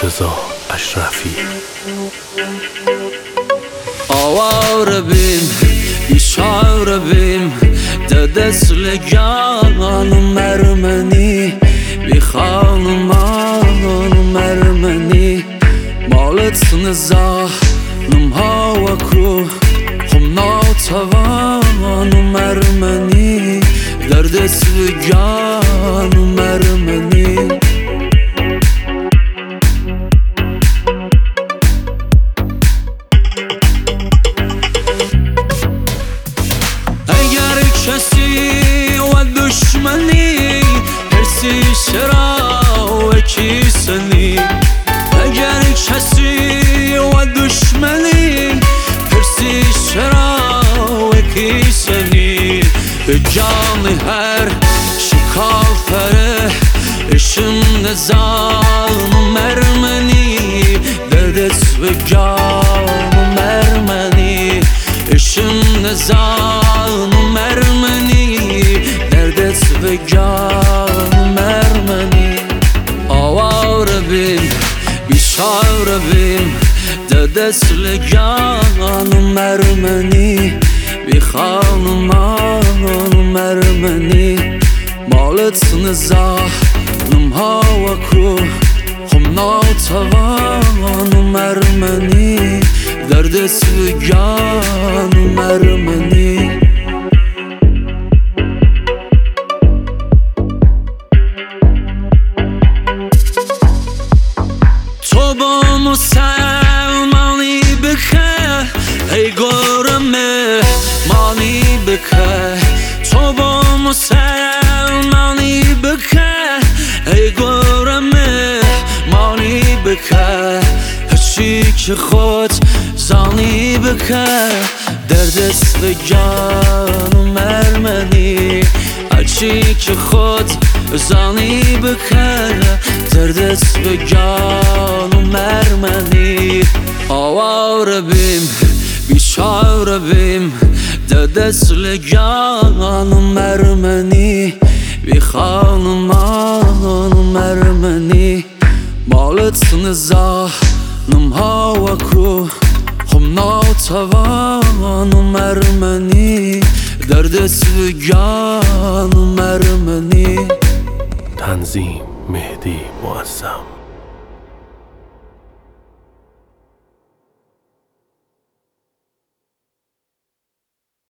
مرتضی اشرفی. آواره بیم بیچاره بیم ده دسل گانم مرمنی بی خانمان مرمنی مالت نزاحم هوا کرو خم ناتوان مرمنی در دست گان مرمنی اگر کسی و دشمنی هرسی چرا و کیسنی اگر کسی و دشمنی هرسی چرا و کیسنی به جان هر شکافره اشم نظام مرمنی در دست و جان مرمنی اشم نظام مرمنی در دست و جان مرمنی آواره بیم بیچاره بیم در دست لگان مرمنی بی خانمان مرمنی مالت نزاحم هوا کرو خم ناتوان مرمنی در دست گان مرمنی تو با مسلمانی بکه ای گرمه مانی بکه تو با مسلمانی بکه ای گرمه مانی بکه هرچی که خود زانی بکه در دست جان مرمنی هرچی که خود زانی بکه در دست جان مرمنی آواره بیم بیچاره بیم در دست جان مرمنی بی خانمان مرمنی مالت نزاحم هوا کرو خم ناتوان مرمنی در دست جان مرمنی. تنظیم مهدی معظم.